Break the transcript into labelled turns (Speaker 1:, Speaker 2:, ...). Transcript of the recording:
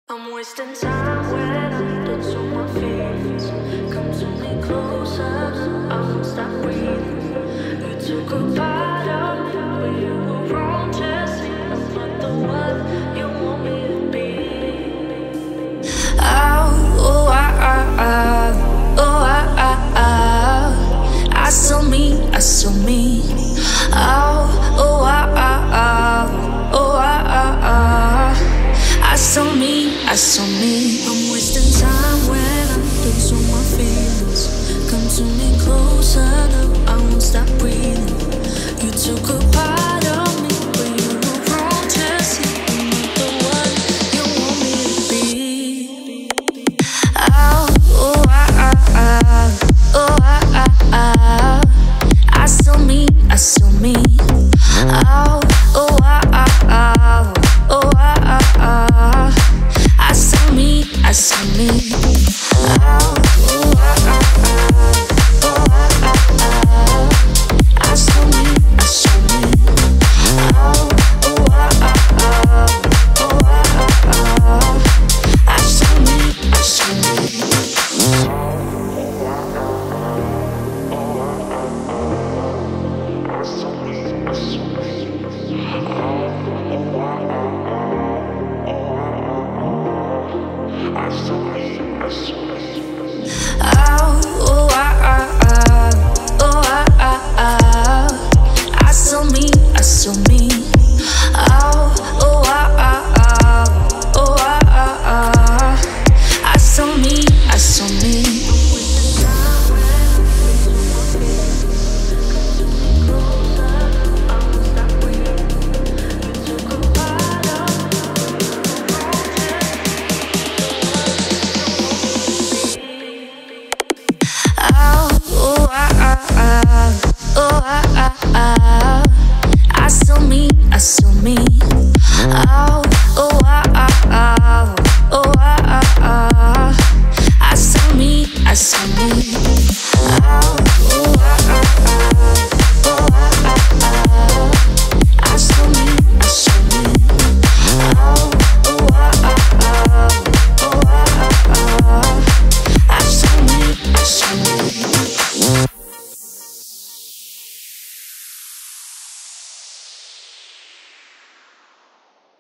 Speaker 1: I'm wasting time when I don't show my feelings. Come to me closer, I won't stop breathing. You took a part of me, but you were wrong. Just me, I'm not the one you want me to be. I saw me, I saw me. I saw me. I'm wasting time when I don't show my feelings. Come to me closer, no, I won't stop breathing. You took a part of me, but you were wrong to see I'm not the one you want me to be. I saw me, I saw me. I saw me. I saw me.